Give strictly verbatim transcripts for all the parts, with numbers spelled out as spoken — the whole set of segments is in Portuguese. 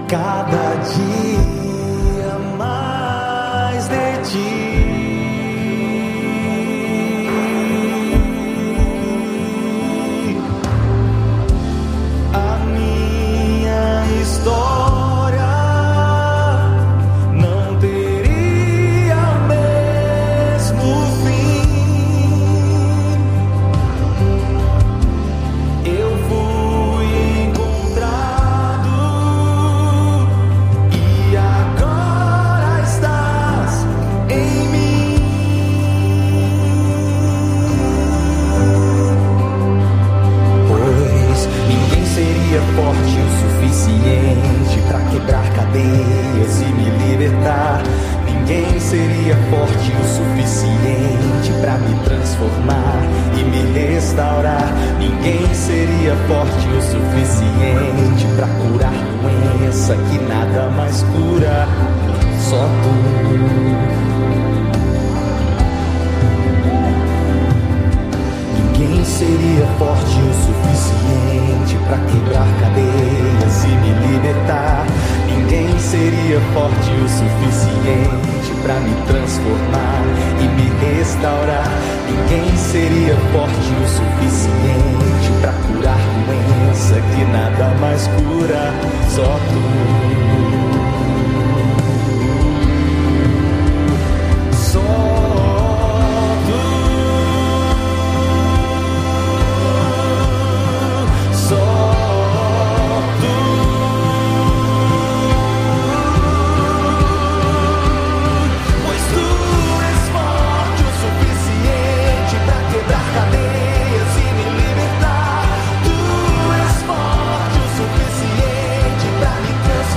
cada dia mais de ti. A minha história não teria mesmo fim. Eu fui encontrado e agora estás em mim. Pois ninguém seria forte o suficiente pra quebrar cadeias e me libertar. Ninguém seria forte o suficiente pra me transformar e me restaurar. Ninguém seria forte o suficiente pra curar doença que nada mais cura. Só tu. Ninguém seria forte o suficiente pra quebrar cadeias e me libertar. Ninguém seria forte o suficiente pra me transformar e me restaurar. Ninguém seria forte o suficiente pra curar doença que nada mais cura. Só tu. Só tu. Só tu. Pois tu és forte o suficiente pra quebrar cadeias e me libertar. Tu és forte o suficiente pra me transformar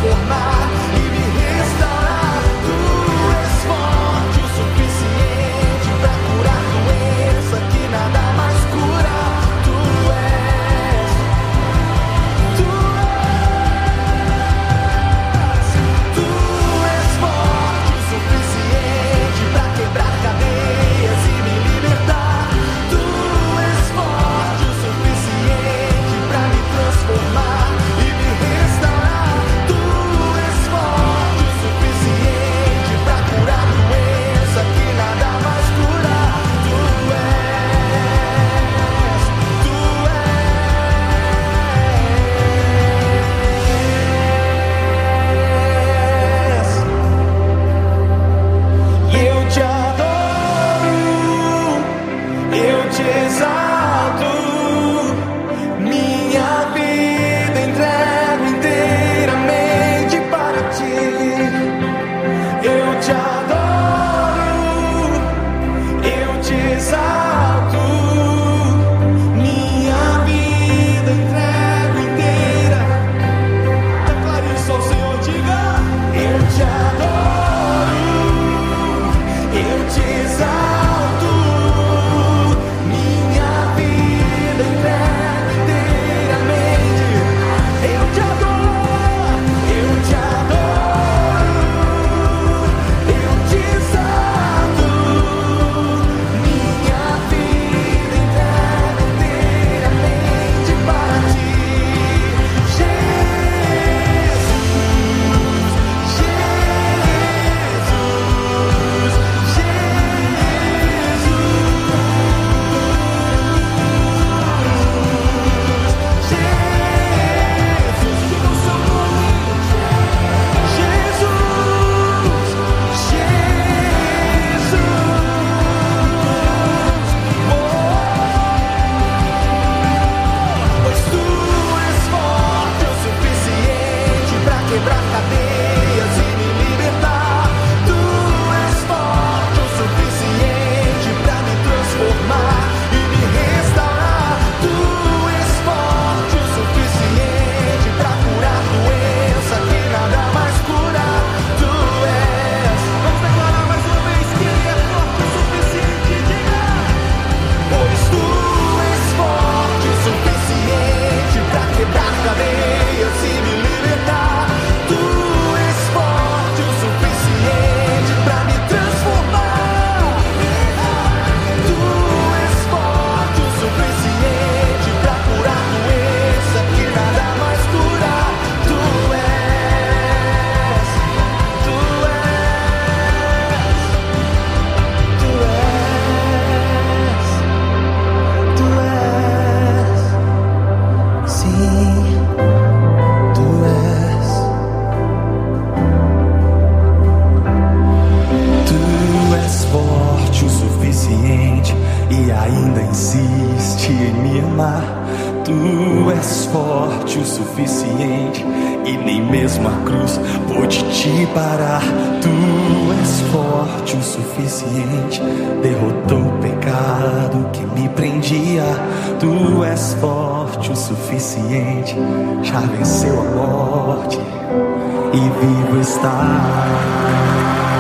forte o suficiente e nem mesmo a cruz pôde te parar. Tu és forte o suficiente, derrotou o pecado que me prendia. Tu és forte o suficiente, já venceu a morte e vivo está.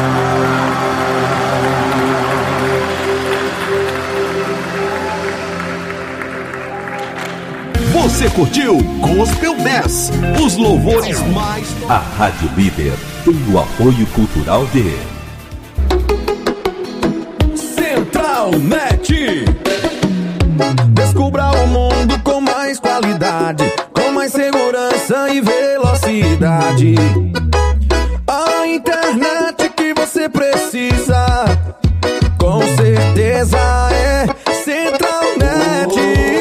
Você curtiu Gospel dez, os louvores mais... A Rádio Líder tem o apoio cultural de Central Net. Descubra o mundo com mais qualidade, com mais segurança e velocidade. A internet que você precisa, com certeza é Central Net.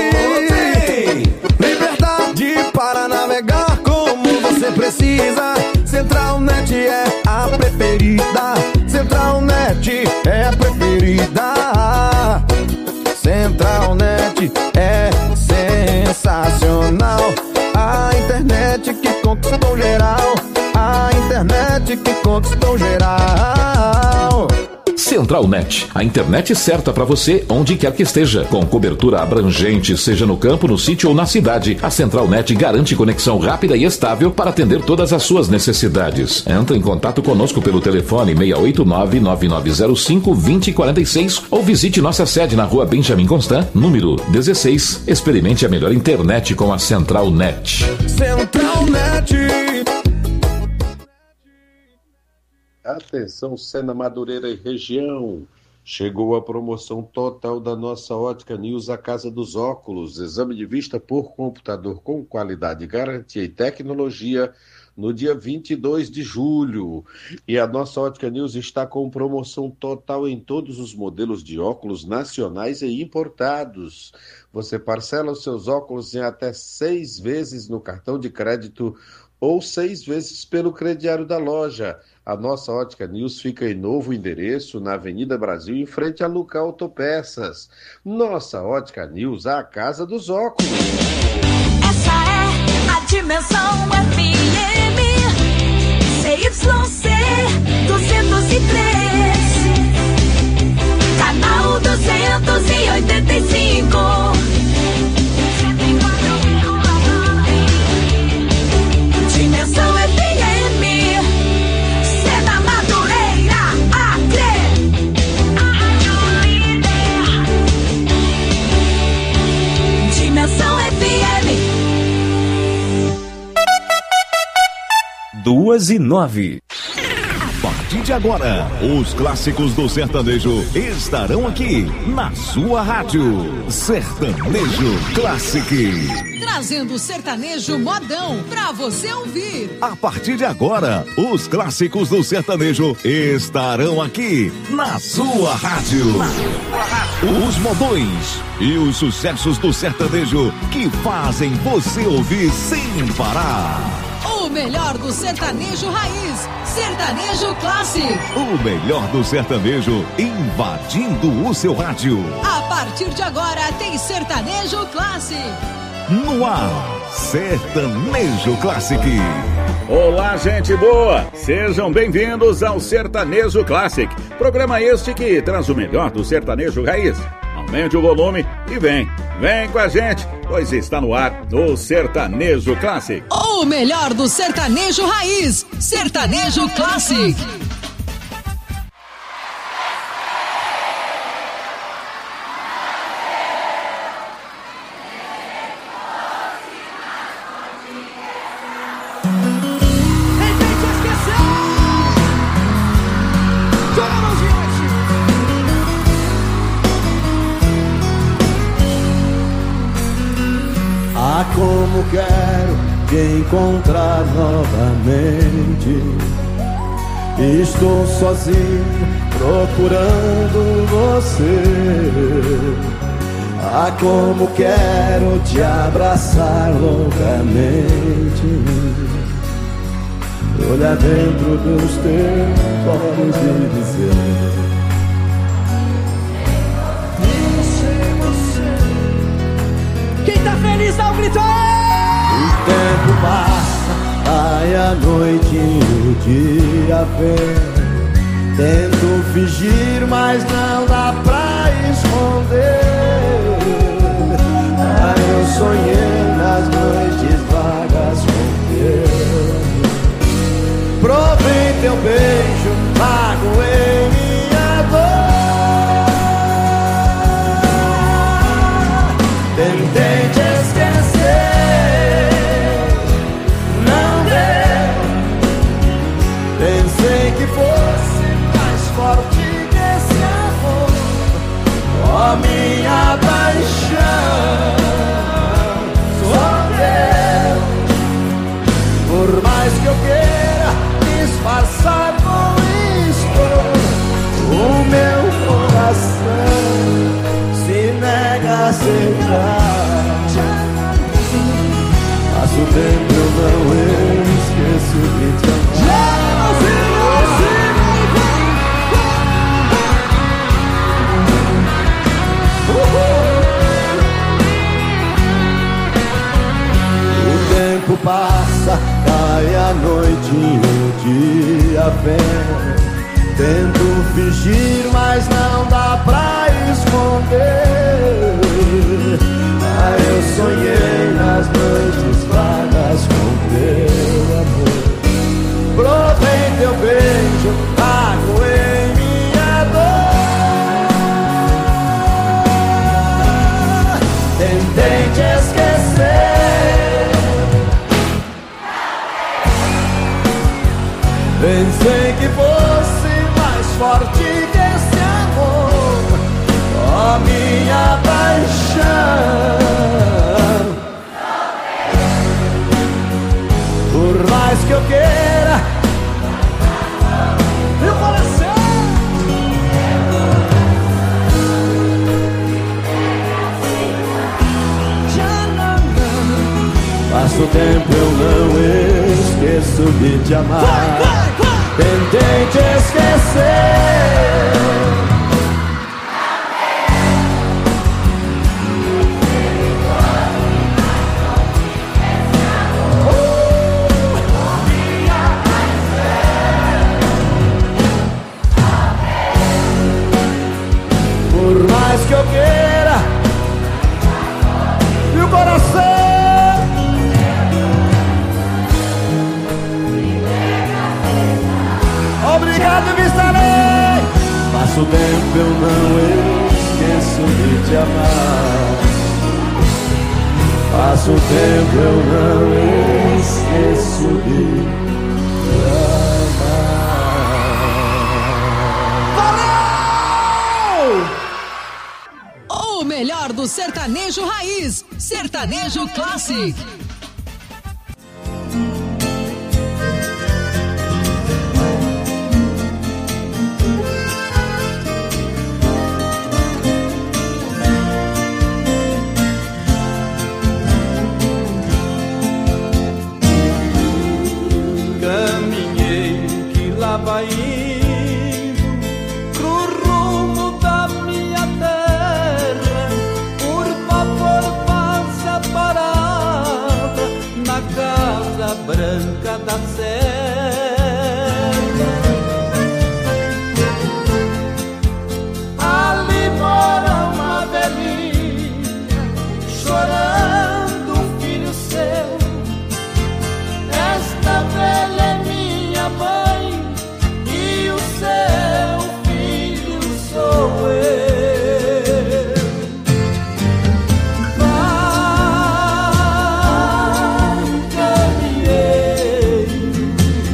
Para navegar como você precisa, Central Net é a preferida. Central Net é a preferida. Central Net é sensacional. A internet que conquistou geral. A internet que conquistou geral. Central Net, a internet certa para você onde quer que esteja, com cobertura abrangente, seja no campo, no sítio ou na cidade. A Central Net garante conexão rápida e estável para atender todas as suas necessidades. Entre em contato conosco pelo telefone seis oito nove, nove nove zero cinco, dois zero quatro seis ou visite nossa sede na rua Benjamin Constant, número dezesseis. Experimente a melhor internet com a Central Net. Central Net. Atenção, Sena, Madureira e região. Chegou a promoção total da nossa Ótica News, a Casa dos Óculos. Exame de vista por computador com qualidade, garantia e tecnologia no dia vinte e dois de julho. E a nossa Ótica News está com promoção total em todos os modelos de óculos nacionais e importados. Você parcela os seus óculos em até seis vezes no cartão de crédito ou seis vezes pelo crediário da loja. A nossa Ótica News fica em novo endereço, na Avenida Brasil, em frente a Luca Autopeças. Nossa Ótica News, a casa dos óculos. Essa é a Dimensão F M, C Y C duzentos e três, canal duzentos e oitenta e cinco. Dimensão F M, Sena, Madureira, Acre. Dimensão F M. Duas e nove. A partir de agora, os clássicos do sertanejo estarão aqui na sua rádio. Sertanejo Classic. Trazendo o sertanejo modão pra você ouvir. A partir de agora, os clássicos do sertanejo estarão aqui na sua rádio. Os modões e os sucessos do sertanejo que fazem você ouvir sem parar. O melhor do sertanejo raiz, Sertanejo Classic. O melhor do sertanejo invadindo o seu rádio. A partir de agora tem Sertanejo Classic. No ar, Sertanejo Classic. Olá, gente boa! Sejam bem-vindos ao Sertanejo Classic. Programa este que traz o melhor do sertanejo raiz. Aumente o volume e vem, vem com a gente, pois está no ar o Sertanejo Classic. O melhor do sertanejo raiz, Sertanejo Classic. Ah, como quero te encontrar novamente. Estou sozinho procurando você. Ah, como quero te abraçar loucamente. Olhar dentro dos teus olhos e dizer: Quem tá feliz dá um grito aí! Cai a noite e o dia vem. Tento fingir, mas não dá pra esconder. Ah, eu sonhei nas noites vagas com Deus. Provei teu beijo, magoei minha dor. Tentei te esquecer, não deu. Pensei que fosse mais forte que esse amor, ó minha paixão. Só Deus, por mais que eu queira disfarçar com isto, o meu coração se nega a aceitar. Passo o tempo, eu não esqueço de te amar. O tempo passa, cai a noite e o dia vem. Tento fingir, mas não dá pra esconder. Ah, eu sonhei nas noites vagas com teu amor. Provei teu beijo, magoei minha dor. Tentei te esquecer, pensei que fosse mais forte que esse amor, ó minha paixão. Por mais que eu queira, meu coração passo o tempo, eu não esqueço de te amar. Tentei te esquecer, por mais que eu queira, e o coração. Obrigado, estarei. Passo o tempo, eu não esqueço de te amar. Passo o tempo, eu não esqueço de te amar. O melhor do sertanejo raiz, Sertanejo Classic. Vai indo pro rumo da minha terra. Por favor, faça parada na Casa Branca da Serra. Ali mora uma velhinha chorando um filho seu. Esta velha é minha mãe, seu filho sou eu. Vai, caminhei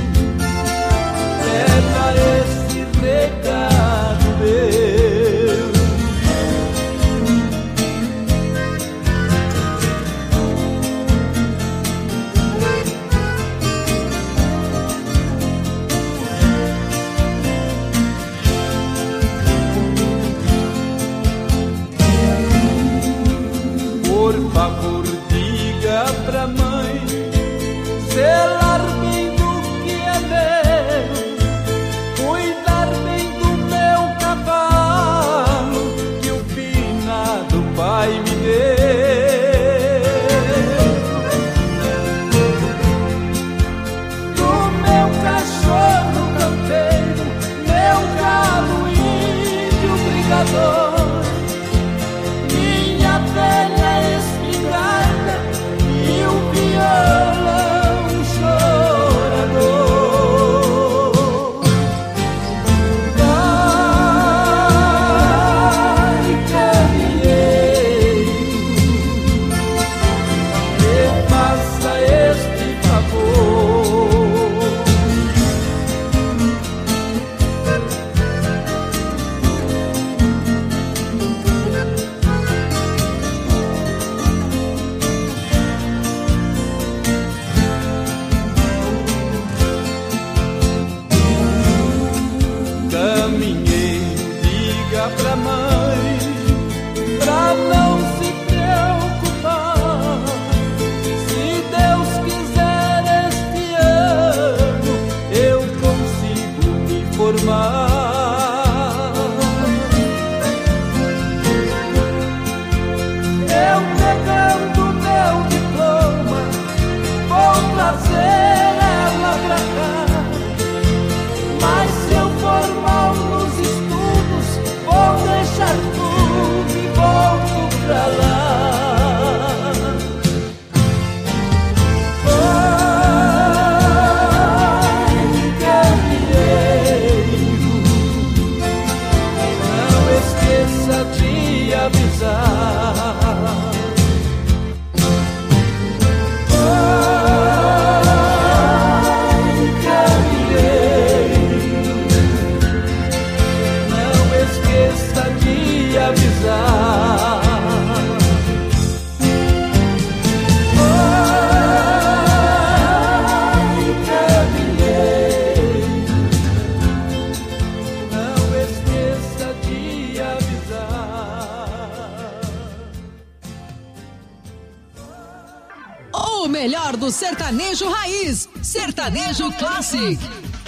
do sertanejo raiz, Sertanejo Classic.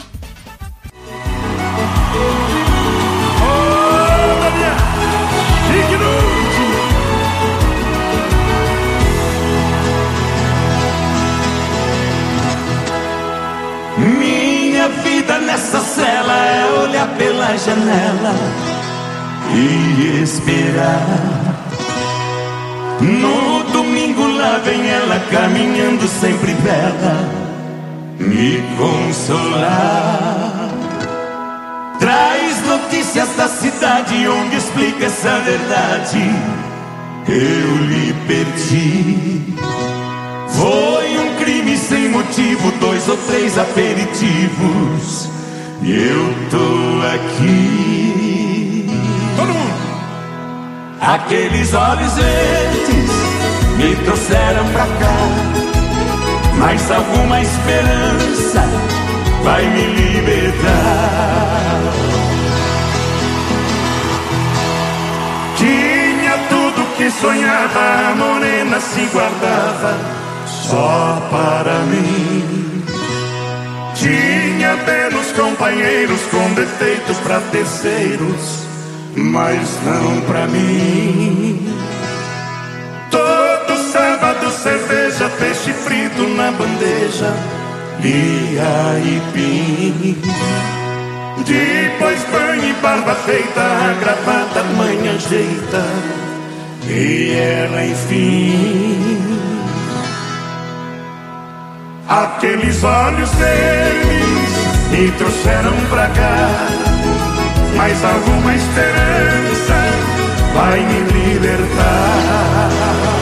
Minha vida nessa cela é olhar pela janela e esperar. No domingo lá vem ela caminhando sempre bela, me consolar. Traz notícias da cidade onde explica essa verdade. Eu lhe perdi. Foi um crime sem motivo, dois ou três aperitivos, e eu tô aqui. Todo mundo. Aqueles olhos verdes me trouxeram pra cá, mas alguma esperança vai me libertar. Tinha tudo que sonhava, a morena se guardava só para mim. Tinha belos companheiros com defeitos pra terceiros, mas não pra mim. Todo sábado cerveja, peixe frito na bandeja e aipim. Depois banho e barba feita, a gravata mãe ajeita e ela enfim. Aqueles olhos verdes me trouxeram pra cá, mas alguma esperança vai me libertar.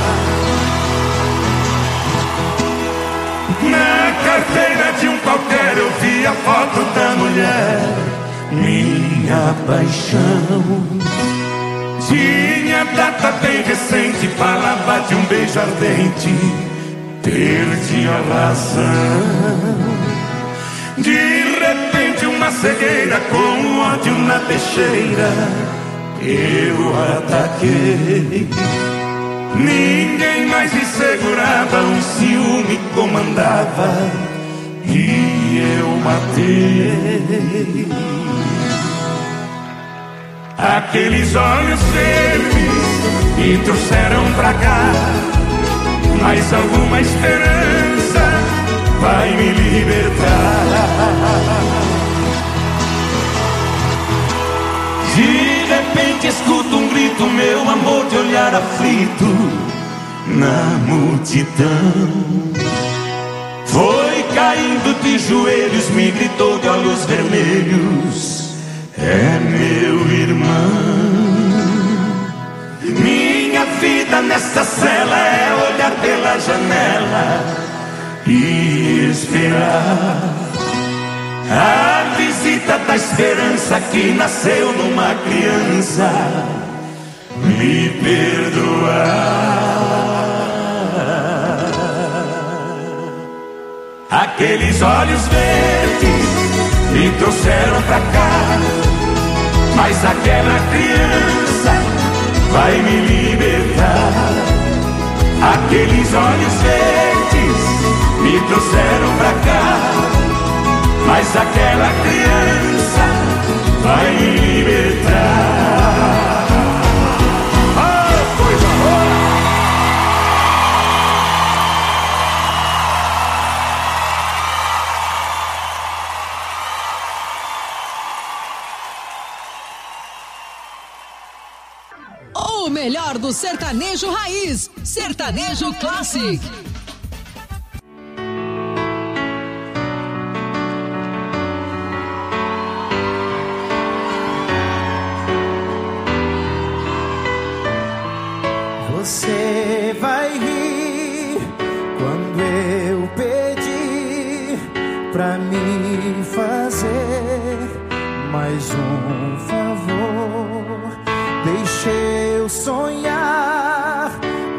Na carteira de um qualquer eu vi a foto da mulher, minha paixão. Tinha data bem recente, falava de um beijo ardente, perdi a razão. De repente uma cegueira com ódio na peixeira, eu ataquei. Ninguém mais me segurava, um ciúme comandava e eu matei. Aqueles olhos verdes me trouxeram pra cá, mas alguma esperança vai me libertar. De repente escuto um grito, meu amor, de olhar aflito na multidão. Foi caindo de joelhos, me gritou de olhos vermelhos: é meu irmão. Minha vida nessa cela é olhar pela janela e esperar a visita da esperança que nasceu numa criança me perdoar. Aqueles olhos verdes me trouxeram pra cá, mas aquela criança vai me libertar. Aqueles olhos verdes me trouxeram pra cá, mas aquela criança vai me libertar. Oh, coisa boa! O melhor do sertanejo raiz, Sertanejo Classic. Você vai rir quando eu pedir pra me fazer mais um favor. Deixa eu sonhar,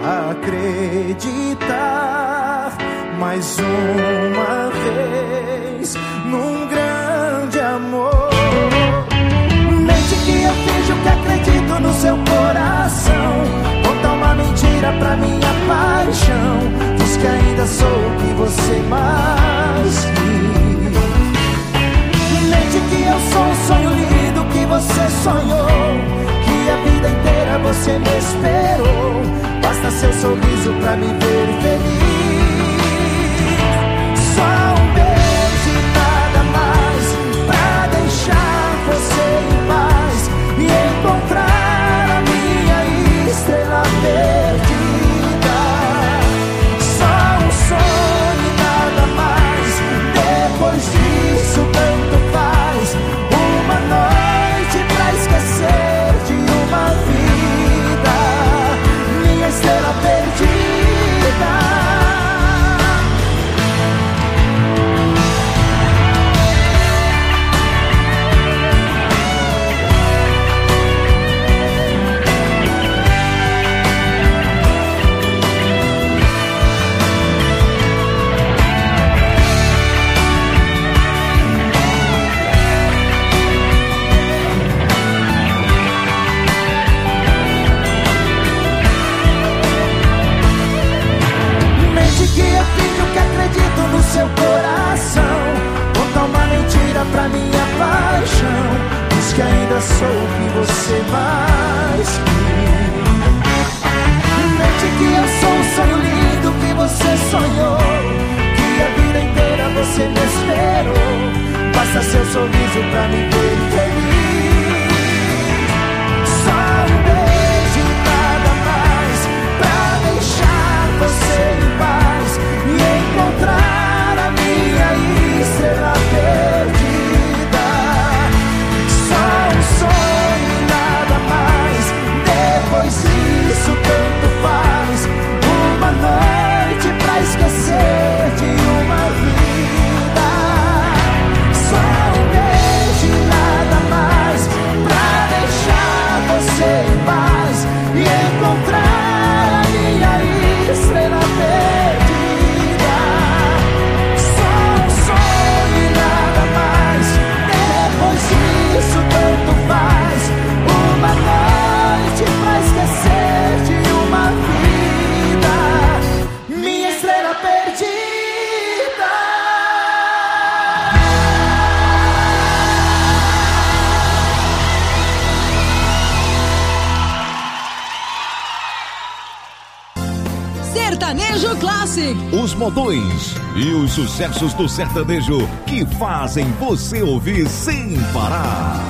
acreditar mais uma vez num grande amor. Mente que eu finjo que acredito no seu coração, conta uma mentira pra minha paixão. Diz que ainda sou o que você mais quis. Mente que eu sou um sonho lindo que você sonhou, que a vida inteira você me esperou. Basta seu sorriso pra me ver feliz. Só um beijo e nada mais pra deixar você em paz e encontrar a minha estrela perdida. Só um sonho e nada mais. Depois disso tanto faz. Uma noite pra esquecer de uma vida, minha estrela perdida. Acredito no seu coração, conta uma mentira pra minha paixão. Diz que ainda sou o que você mais quis. Mente que eu sou um sonho lindo que você sonhou, que a vida inteira você me esperou. Basta seu sorriso pra me ver feliz. Só um beijo e nada mais pra deixar você em paz e encontrar a minha estrela perdida. Só um sonho e nada mais. Depois disso tanto faz. Uma noite pra esquecer de uma vida. Só um beijo e nada mais pra deixar você em paz e encontrar a minha estrela perdida. Isso tanto faz. Uma noite pra esquecer de uma vida, minha estrela perdida. Sertanejo Classic. Os modões e os sucessos do sertanejo que fazem você ouvir sem parar.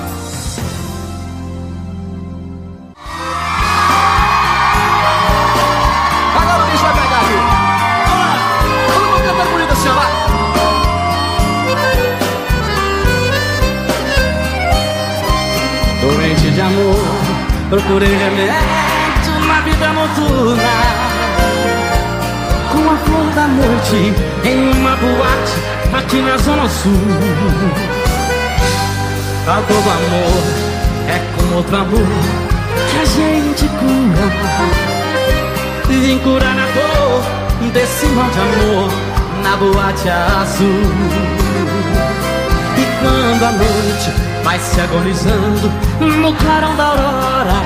Agora o bicho vai pegar aqui. Vamos lá. Todo mundo cantando bonito assim, ó lá. Doente de amor, procurei remédio na vida noturna. Com a flor da noite em uma boate aqui na Zona Sul. Tal todo amor é com outro amor que a gente cura. Vim curar na dor desse mal de amor na boate azul. E quando a noite vai se agonizando no clarão da aurora,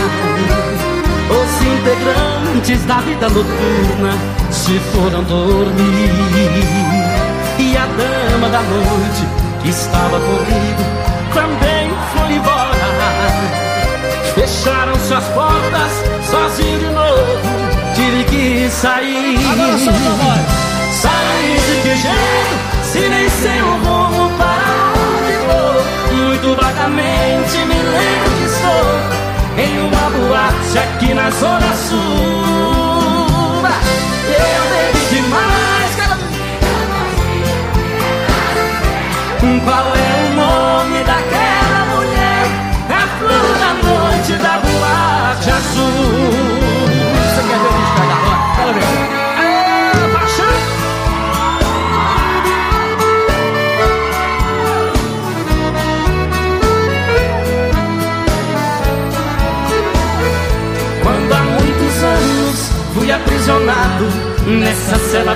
os integrantes da vida noturna se foram dormir. E a dama da noite que estava comigo também foi embora. Fecharam suas portas, sozinho de novo tive que sair. Agora só uma voz. Sair de que jeito, se nem sei o rumo para onde vou. Muito vagamente me lembro que estou em uma boate aqui na Zona Sul. Eu bebi demais, cara. Qual é o nome daquela mulher? É a flor da noite da boate azul. Você quer ver o bicho pegar agora? Quero ver. É, paixão. Quando há muitos anos fui aprisionado nessa cela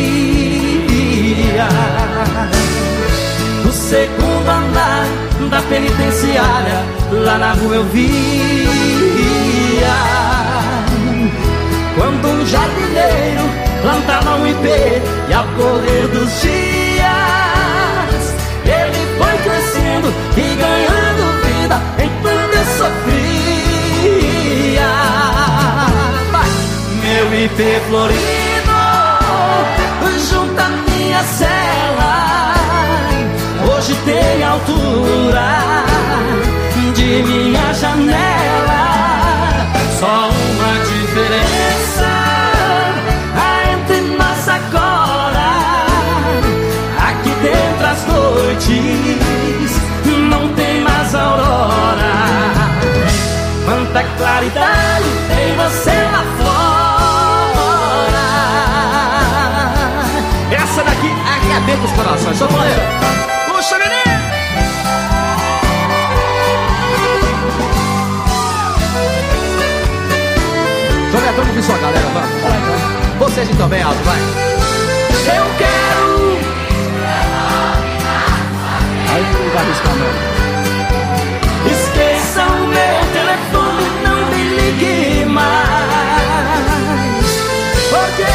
fria, no segundo andar da penitenciária, lá na rua eu via quando um jardineiro plantava um ipê e ao correr dos dias ele foi crescendo e ganhando vida enquanto eu sofria. Vai. Meu ipê florido junto à minha cela hoje tem altura de minha janela. Só uma diferença há entre nós agora. Aqui dentro as noites não tem mais aurora. Quanta claridade tem você lá fora. Essa daqui arrebenta os corações. Só poder. Puxa, menino! Vamos ouvir sua galera, vamos. Vocês então bem alto, vai. Eu quero. Aí não vai arriscar não. Esqueça o meu telefone, não me ligue mais. Porque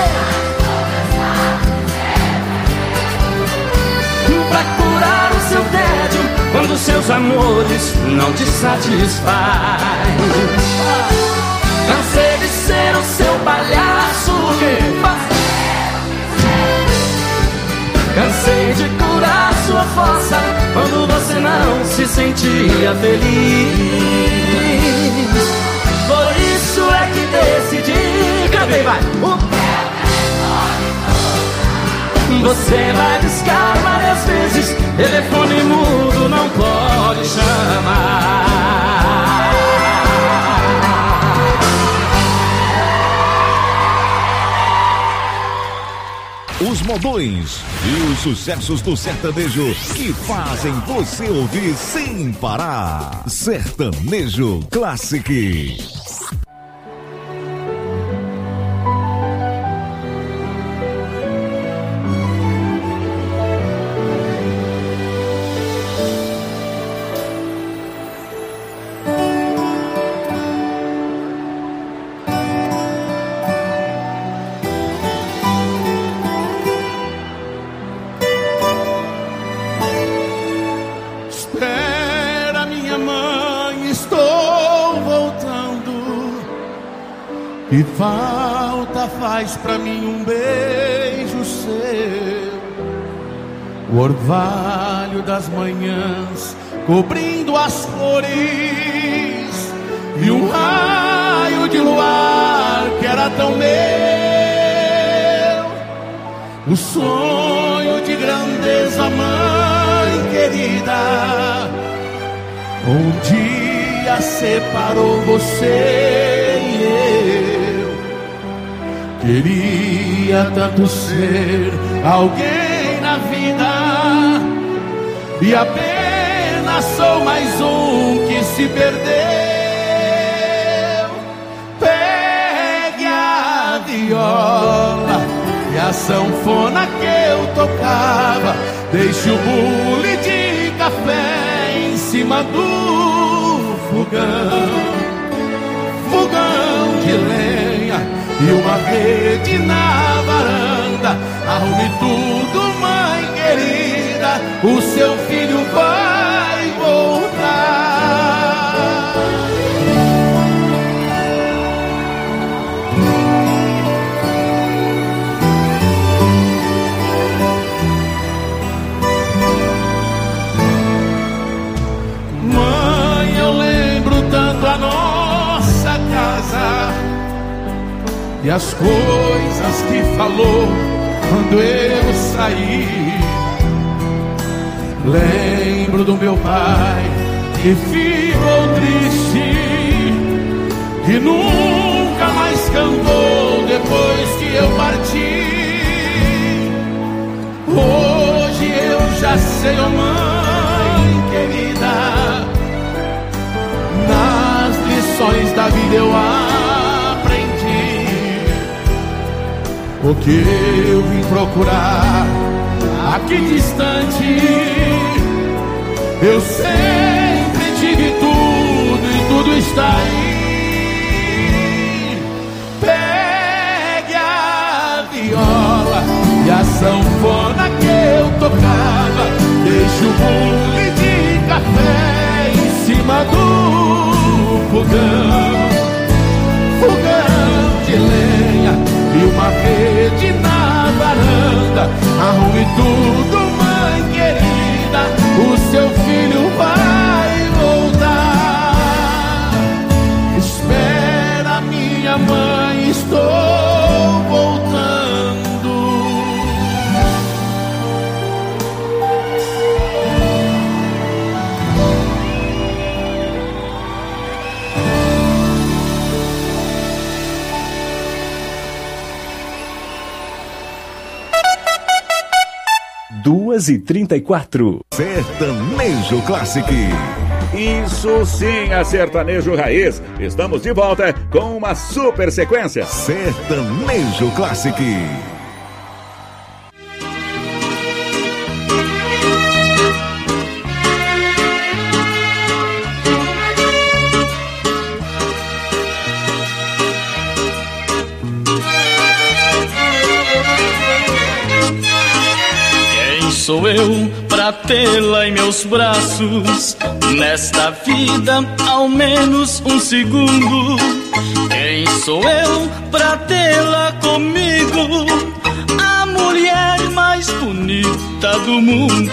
pra curar o seu tédio quando seus amores não te satisfazem. Cansei de ser o seu palhaço. Cansei de curar sua força quando você não se sentia feliz. Por isso é que decidi. Cadê vai? Uh. Você vai discar várias vezes. Telefone mudo não pode chamar. Os modões e os sucessos do sertanejo que fazem você ouvir sem parar. Sertanejo Classic. Que falta faz pra mim um beijo seu, o orvalho das manhãs cobrindo as flores e um raio de luar que era tão meu, o sonho de grandeza, mãe querida, um dia separou você e eu. Queria tanto ser alguém na vida e apenas sou mais um que se perdeu. Pegue a viola e a sanfona que eu tocava, deixe o bule de café em cima do fogão, fogão de lenha e uma rede na varanda. Arrume tudo, mãe querida, o seu filho vai voltar. Mãe, eu lembro tanto a nossa casa e as coisas que falou quando eu saí. Lembro do meu pai que ficou triste, que nunca mais cantou depois que eu parti. Hoje eu já sei, oh mãe querida, nas lições da vida eu o que eu vim procurar aqui distante. Eu sempre tive tudo e tudo está aí. Pegue a sanfona que eu tocava. Deixo o bule de café em cima do fogão, fogão de lenha e uma rede na varanda. Arrume tudo, mãe querida, o seu filho vai voltar. Espera, minha mãe, estou voltando. Duas e trinta e quatro. Sertanejo Classic. Isso sim, a Sertanejo Raiz. Estamos de volta com uma super sequência. Sertanejo Classic. Sou eu pra tê-la em meus braços, nesta vida ao menos um segundo. Quem sou eu pra tê-la comigo, a mulher mais bonita do mundo?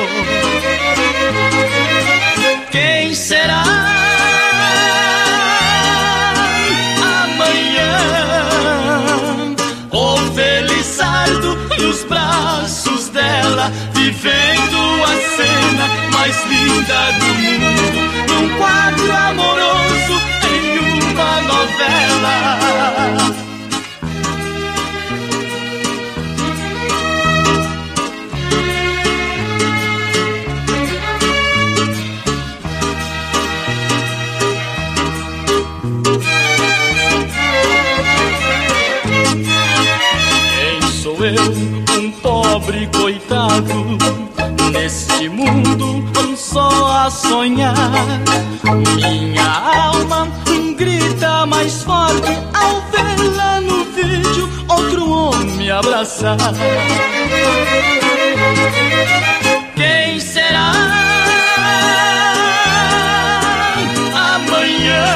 Quem será amanhã? O Felizardo nos braços dela, vivendo a cena mais linda do mundo, num quadro amoroso em uma novela. Quem sou eu, um pobre coitado, neste mundo só a sonhar? Minha alma grita mais forte ao vê-la no vídeo outro homem abraçar. Quem será amanhã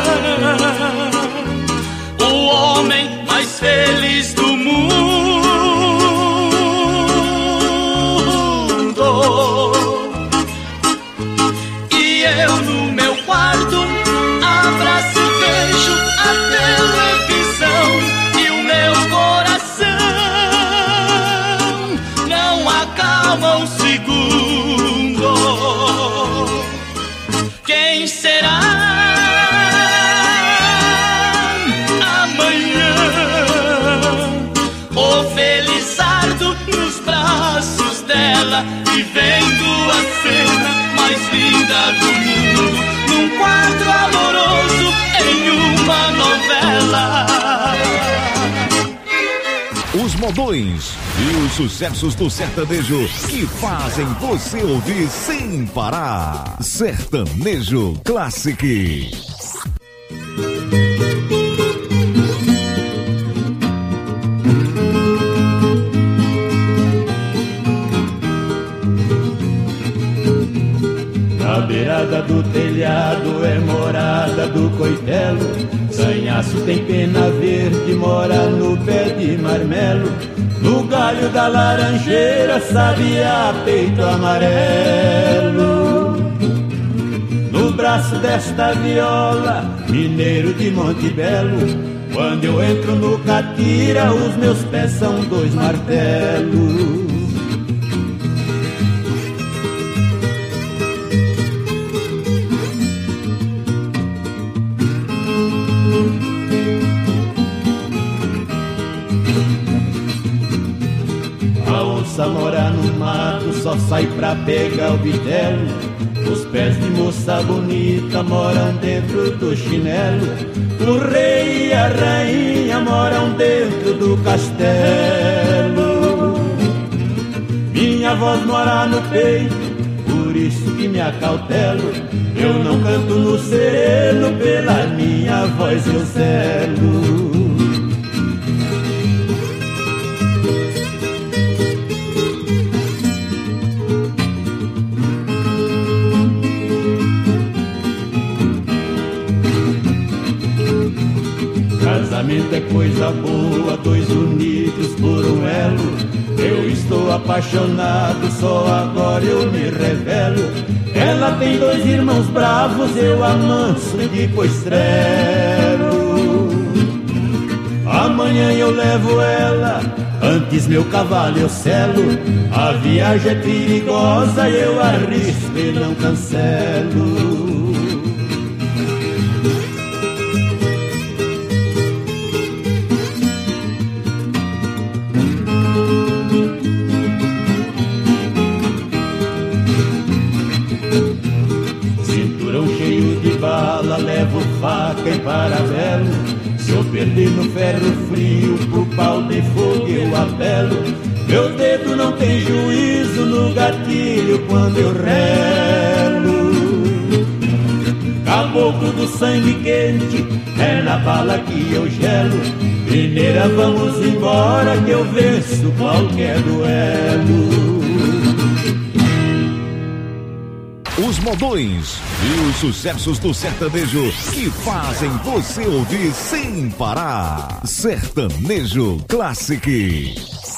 o homem mais feliz do mundo? E eu no meu quarto abraço e vejo a televisão, e o meu coração não acalma um segundo. Quem será amanhã o Felizardo nos braços dela, vivendo a cena mais linda do mundo, num quadro amoroso em uma novela? Os modões e os sucessos do sertanejo que fazem você ouvir sem parar. Sertanejo Classic. Na beirada do telhado é morada do coitelo, sanhaço tem pena verde, mora no pé de marmelo. No galho da laranjeira, sabiá, peito amarelo. No braço desta viola, mineiro de Monte Belo. Quando eu entro no catira, os meus pés são dois martelos. Mora no mato, só sai pra pegar o vitelo. Os pés de moça bonita moram dentro do chinelo. O rei e a rainha moram dentro do castelo. Minha voz mora no peito, por isso que me acautelo. Eu não canto no sereno, pela minha voz eu zelo. coisa boa, dois unidos por um elo. Eu estou apaixonado, só agora eu me revelo. Ela tem dois irmãos bravos, eu amanso e depois trelo. Amanhã eu levo ela, antes meu cavalo eu selo. A viagem é perigosa, eu arrisco e não cancelo. Levo faca e parabelo. Se eu perder no ferro frio, pro pau de fogo eu apelo. Meu dedo não tem juízo no gatilho quando eu relo. Caboclo do sangue quente, é na bala que eu gelo. Mineira, vamos embora que eu venço qualquer duelo. Os modões e os sucessos do sertanejo que fazem você ouvir sem parar. Sertanejo Classic.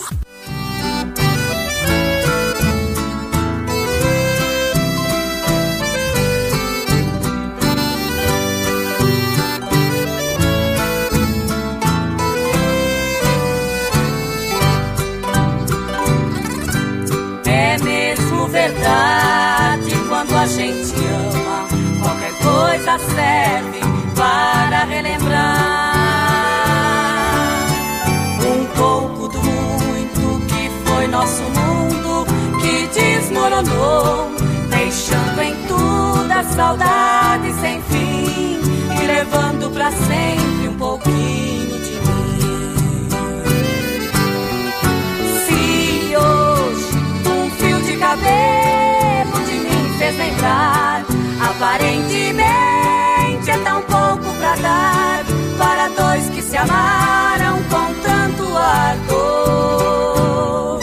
É mesmo verdade, quando a gente ama, qualquer coisa serve para relembrar um pouco do muito que foi nosso mundo, que desmoronou, deixando em tudo a saudade sem fim e levando pra sempre um pouquinho de mim. Se hoje um fio de cabelo de mim fez lembrar, aparentemente é tão pouco pra dar para dois que se amaram com tanto ardor.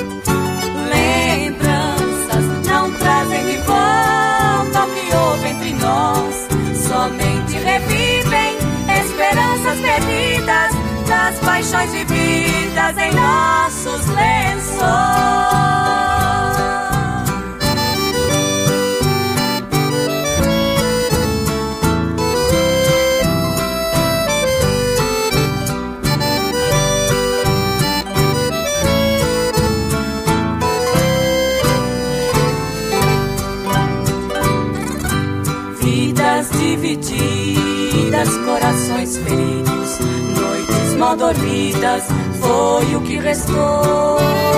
Lembranças não trazem de volta o que houve entre nós, somente revivem esperanças perdidas das paixões vividas em nossos lençóis. Divididas, corações feridos, noites mal dormidas, foi o que restou.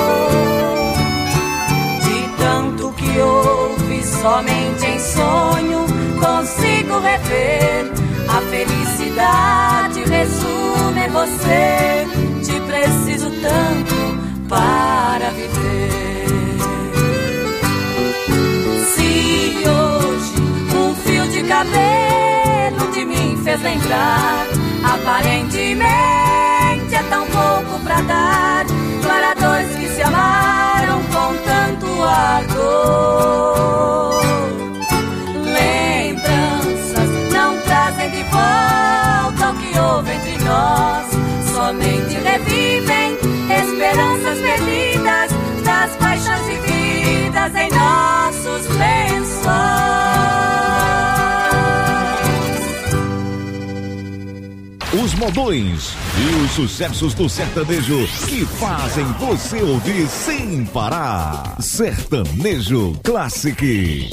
De tanto que houve, somente em sonho consigo rever a felicidade. Resume você, te preciso tanto para viver. Se hoje um fio de cabelo de mim fez lembrar, aparentemente é tão pouco pra dar para dois que se amaram com tanto ardor. Lembranças não trazem de volta o que houve entre nós, somente revivem esperanças perdidas das paixões vividas em nossos lençóis. Os modões e os sucessos do sertanejo que fazem você ouvir sem parar. Sertanejo Classic.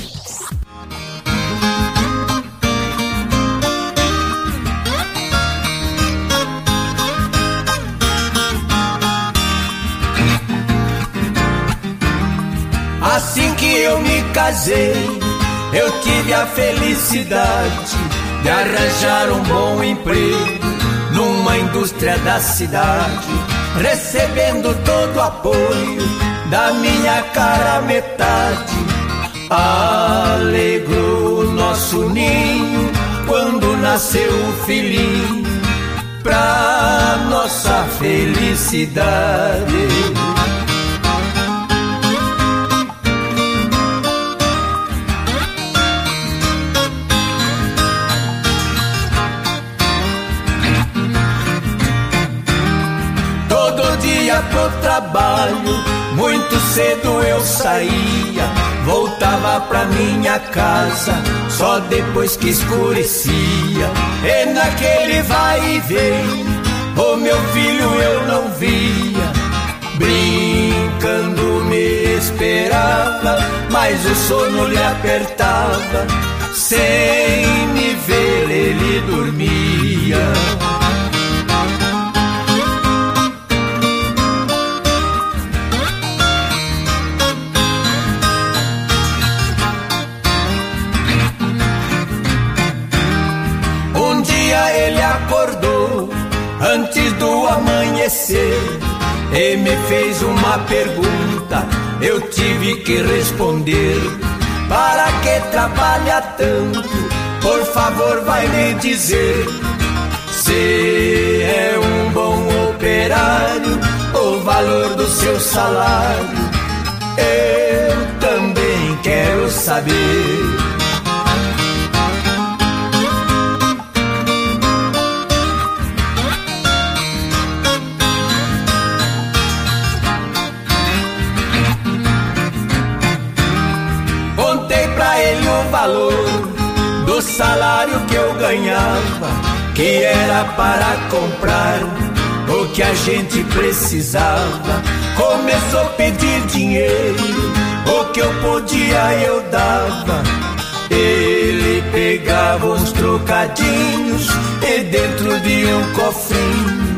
Assim que eu me casei, eu tive a felicidade de arranjar um bom emprego numa indústria da cidade, recebendo todo o apoio da minha cara metade. Alegrou o nosso ninho quando nasceu o filhinho, pra nossa felicidade. Muito cedo eu saía, voltava pra minha casa só depois que escurecia. E naquele vai e vem, o meu filho eu não via. Brincando me esperava, mas o sono lhe apertava. Sem me ver ele dormia. Um dia ele acordou antes do amanhecer e me fez uma pergunta, eu tive que responder. Para que trabalha tanto? Por favor, vai me dizer se é um bom operário, o valor do seu salário. Eu também quero saber. O valor do salário que eu ganhava, que era para comprar o que a gente precisava. Começou a pedir dinheiro, o que eu podia eu dava. Ele pegava uns trocadinhos e dentro de um cofrinho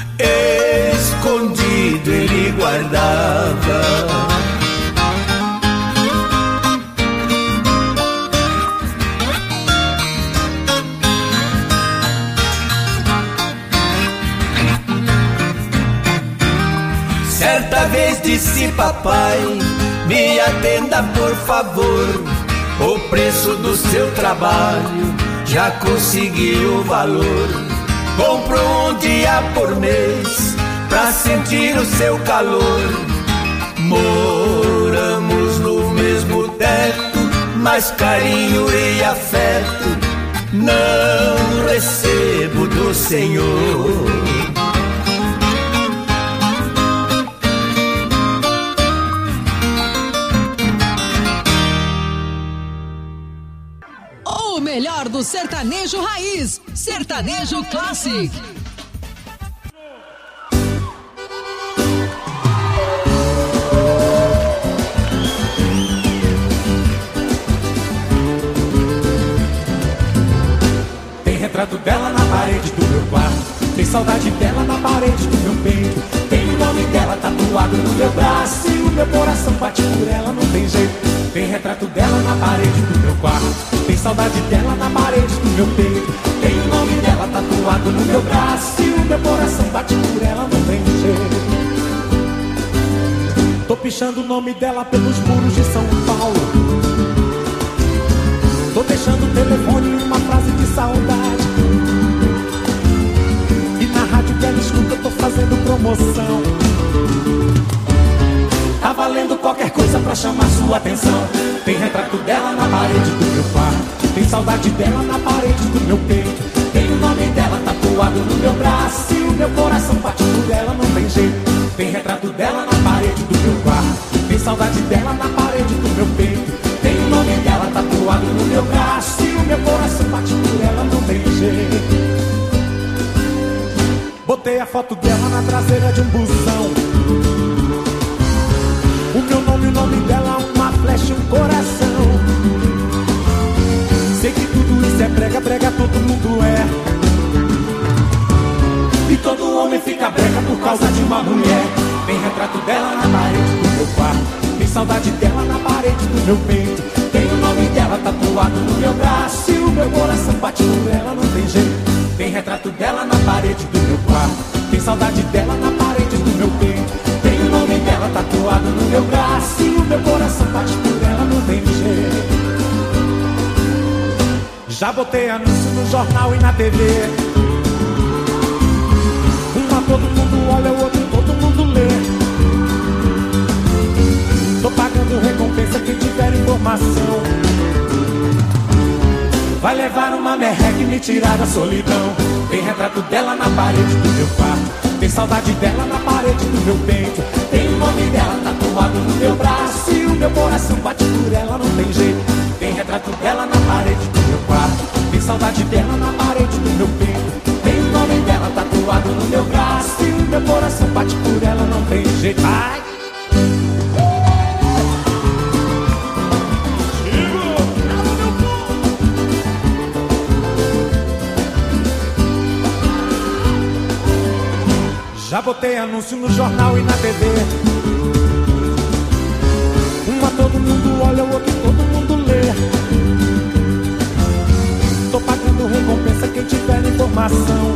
escondido ele guardava. Certa vez disse papai, me atenda por favor, o preço do seu trabalho, já consegui o valor. Compro um dia por mês, pra sentir o seu calor. Moramos no mesmo teto, mas carinho e afeto não recebo do Senhor. O melhor do sertanejo raiz, Sertanejo Classic. Tem retrato dela na parede do meu quarto, tem saudade dela na parede do meu peito, tem o nome dela tatuado no meu braço e o meu coração bate por ela, não tem jeito. Tem retrato dela na parede do meu quarto, tem saudade dela na parede do meu peito, tem o nome dela tatuado no meu braço e o meu coração bate por ela, não tem jeito. Tô pichando o nome dela pelos muros de São Paulo, tô deixando o telefone em uma frase de saudade, e na rádio que ela escuta eu tô fazendo promoção. Tá valendo qualquer coisa pra chamar sua atenção. Tem retrato dela na parede do meu quarto, tem saudade dela na parede do meu peito, tem o nome dela tatuado no meu braço e o meu coração bate por ela, não tem jeito. Tem retrato dela na parede do meu quarto, tem saudade dela na parede do meu peito, tem o nome dela tatuado no meu braço e o meu coração bate por ela, não tem jeito. Botei a foto dela na traseira de um busão, o meu nome, o nome dela, uma flecha e um coração. Sei que tudo isso é brega, brega todo mundo é, e todo homem fica brega por causa de uma mulher. Tem retrato dela na parede do meu quarto, tem saudade dela na parede do meu peito, tem o nome dela tatuado no meu braço e o meu coração bate por ela, não tem jeito. Tem retrato dela na parede do meu quarto, tem saudade dela na parede do meu peito, tem o nome dela tatuado no meu braço e o meu coração bate por ela, não tem jeito. Já botei anúncio no jornal e na T V, uma todo mundo olha, o outro todo mundo lê. Tô pagando recompensa quem tiver informação, vai levar uma merreca e me tirar da solidão. Tem retrato dela na parede do meu quarto, tem saudade dela na parede do meu peito, tem o nome dela tatuado no meu braço e o meu coração bate por ela, não tem jeito. Tem retrato dela na parede do meu quarto, tem saudade dela na parede do meu peito. Tem o nome dela tatuado no meu braço e o meu coração bate por ela, não tem jeito. Ai! Já botei anúncio no jornal e na T V. Uma todo mundo olha, o outro todo mundo lê. Tô pagando recompensa quem tiver informação.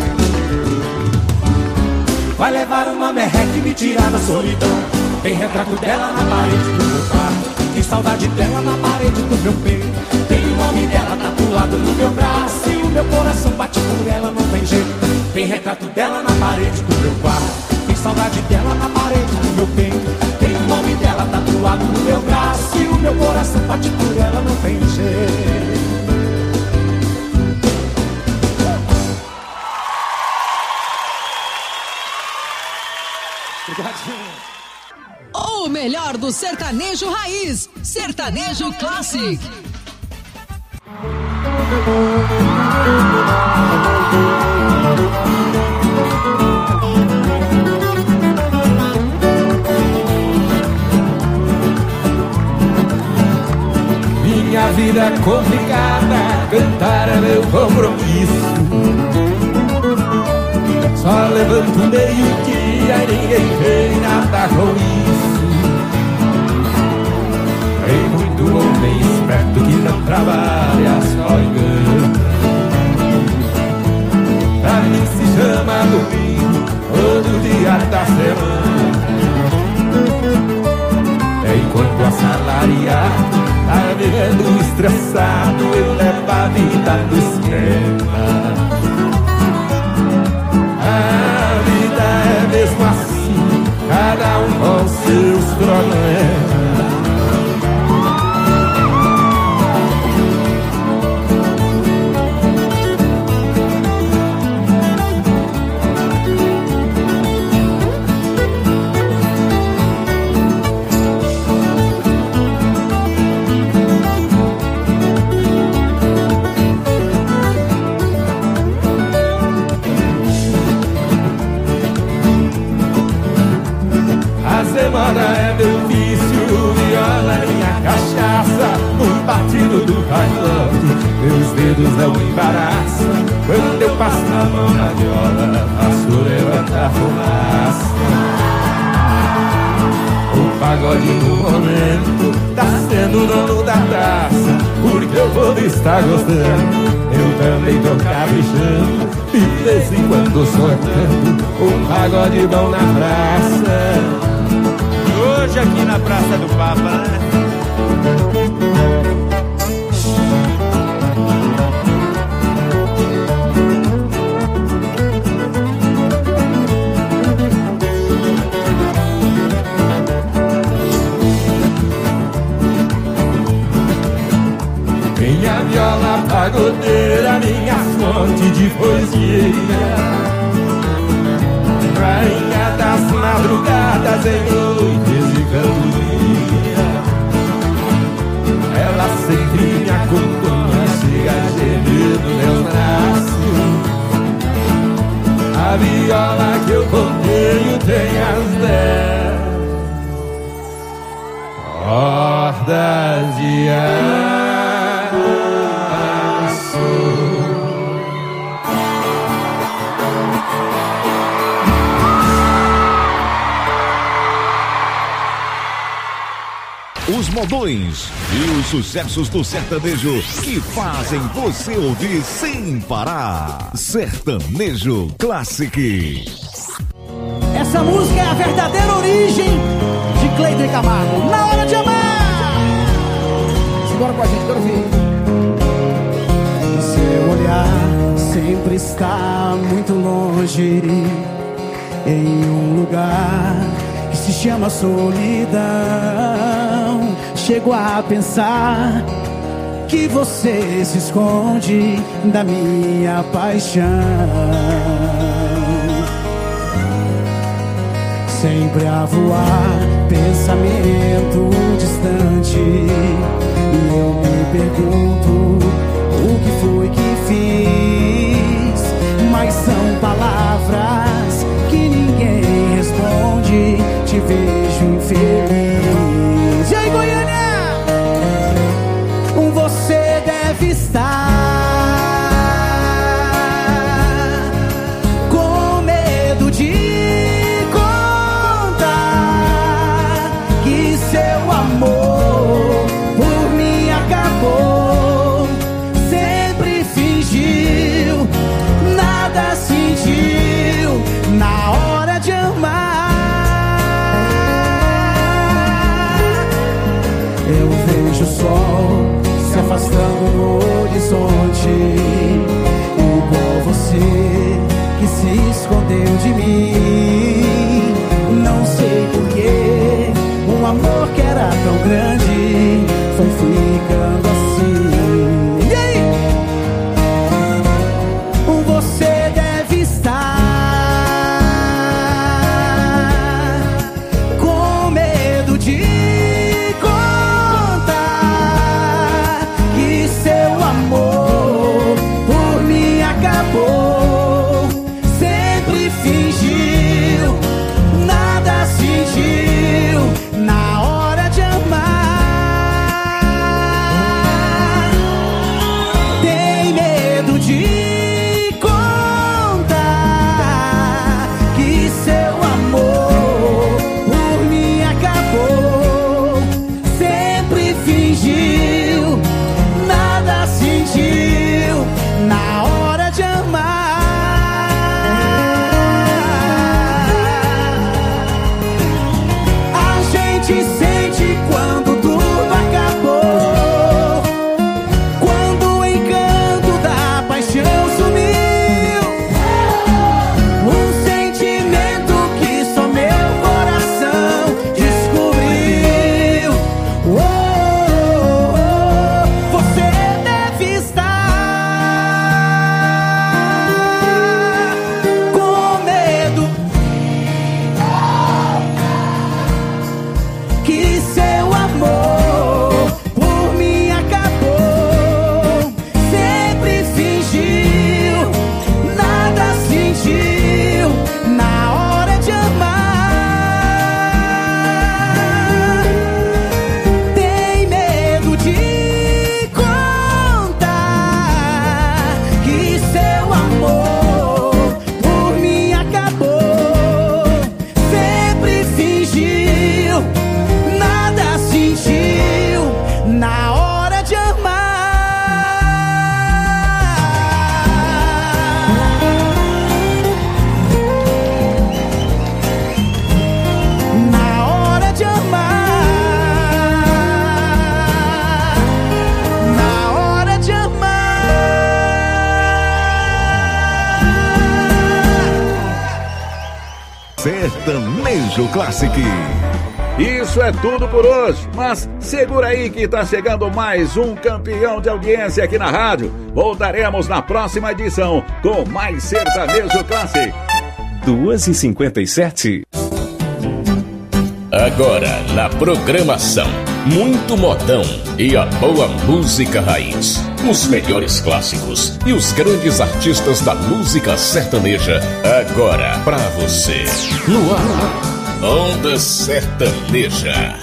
Vai levar uma merreca e me tirar da solidão. Tem retrato dela na parede do meu quarto, tem saudade dela na parede do meu peito. Tem o nome dela tatuado no meu braço e o meu coração bate por ela, não tem jeito. Tem retrato dela na parede do meu quarto, tem saudade dela na parede do meu peito. Tem o nome dela tatuado no meu braço e o meu coração bate por ela, não tem jeito. O melhor do sertanejo raiz, Sertanejo Classic. Minha vida é complicada, cantar é meu compromisso. Só levanto meio-dia e ninguém tem nada com isso. Tem muito homem esperto que não trabalha, só engana. Pra mim se chama domingo, todo dia da semana. Enquanto assalariado tá vivendo estressado, eu levo a vida no esquema. A vida é mesmo assim, cada um com seus problemas. Semana é meu vício, viola é minha cachaça, o batido do bailão, meus dedos não embaraçam. Quando eu passo a mão na viola, faço levantar fumaça. O pagode no momento tá sendo dono da taça, porque o povo está gostando, eu também tô caprichando, de vez em quando soltando um pagode bom na praça. Hoje aqui na Praça do Papa, né? Minha viola pagodeira, minha fonte de poesia, rainha das madrugadas em noites de cantoria. Ela sempre me acompanha, chega gemendo meus braços. A viola que eu ponteio tem as dez cordas de aço. Os modões e os sucessos do sertanejo que fazem você ouvir sem parar. Sertanejo Classic. Essa música é a verdadeira origem de Cleiton e Camargo. Na hora de amar. Segura com a gente, quero ouvir. Seu olhar sempre está muito longe, em um lugar que se chama solidão. Chego a pensar que você se esconde da minha paixão. sempre a voar, pensamento distante. E eu me pergunto o que foi que fiz. Mas são palavras que ninguém responde. Te vejo infeliz. E aí, Goiânia? Você deve estar com medo de contar que seu amor por mim acabou. Sempre fingiu, nada sentiu na hora de amar. Eu vejo o sol se afastando no horizonte, igual você que se escondeu de mim. Não sei porquê, um amor que era tão grande foi ficando assim. E aí? Você deve estar com medo de acabou. Sempre fingiu, nada sentiu na hora de amar. Tem medo de contar que seu amor por mim acabou. Sempre fingiu, nada sentiu na hora de amar. A gente sente quando tudo acabou, quando o encanto da paixão sumiu. Um sentimento que só meu coração descobriu. Oh, oh, oh, você deve estar que seu amor por mim acabou. Sempre fingiu, nada sentiu na hora de amar. Tem medo de contar que seu amor por mim acabou. Sempre fingiu, nada sentiu na hora de amar. Na hora de amar. Na hora de amar. Sertanejo Classic. Isso é tudo por hoje, mas segura aí que tá chegando mais um campeão de audiência aqui na rádio. Voltaremos na próxima edição com mais Sertanejo Classic. duas e cinquenta e sete. Agora na programação, muito modão e a boa música raiz. Os melhores clássicos e os grandes artistas da música sertaneja. Agora pra você. No ar. Onda Sertaneja.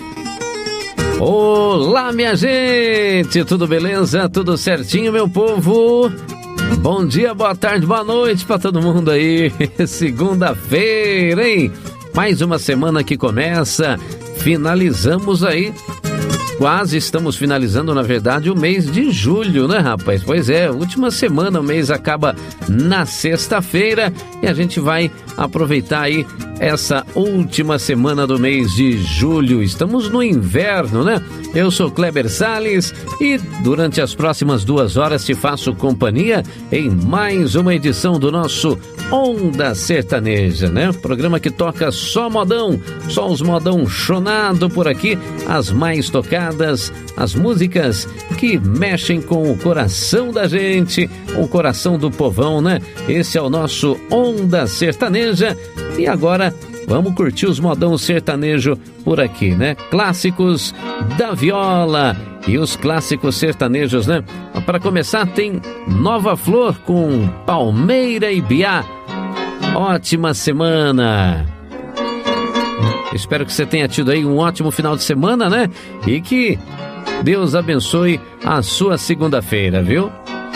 Olá, minha gente, tudo beleza? Tudo certinho, meu povo? Bom dia, boa tarde, boa noite pra todo mundo aí. Segunda-feira, hein? Mais uma semana que começa. Finalizamos aí. Quase estamos finalizando, na verdade, o mês de julho, né, rapaz? Pois é, última semana, o mês acaba na sexta-feira e a gente vai aproveitar aí essa última semana do mês de julho. Estamos no inverno, né? Eu sou Kleber Salles e durante as próximas duas horas te faço companhia em mais uma edição do nosso Onda Sertaneja, né? Programa que toca só modão, só os modão chonado por aqui, as mais tocadas, as músicas que mexem com o coração da gente, o coração do povão, né? Esse é o nosso Onda Sertaneja. E agora Vamos curtir os modão sertanejo por aqui, né? Clássicos da viola e os clássicos sertanejos, né? Para começar, tem Nova Flor com Palmeira e Biá. Ótima semana! Espero que você tenha tido aí um ótimo final de semana, né? E que Deus abençoe a sua segunda-feira, viu?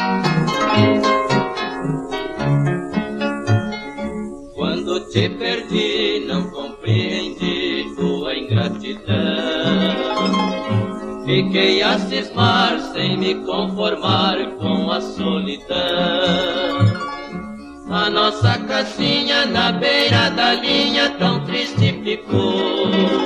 Quando te perdi, não compreendi tua ingratidão. Fiquei a cismar sem me conformar com a solidão. A nossa casinha na beira da linha tão triste ficou.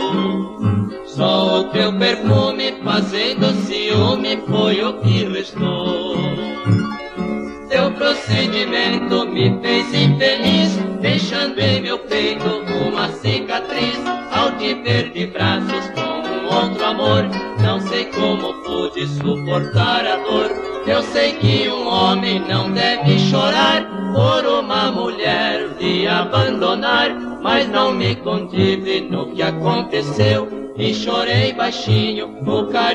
Só o teu perfume fazendo ciúme foi o que restou. Teu procedimento me fez infeliz, deixando em meu peito uma cicatriz. Ao te ver de braços com um outro amor, não sei como pude suportar a dor. Eu sei que um homem não deve chorar por uma mulher lhe abandonar, mas não me contive no que aconteceu e chorei baixinho no carinho.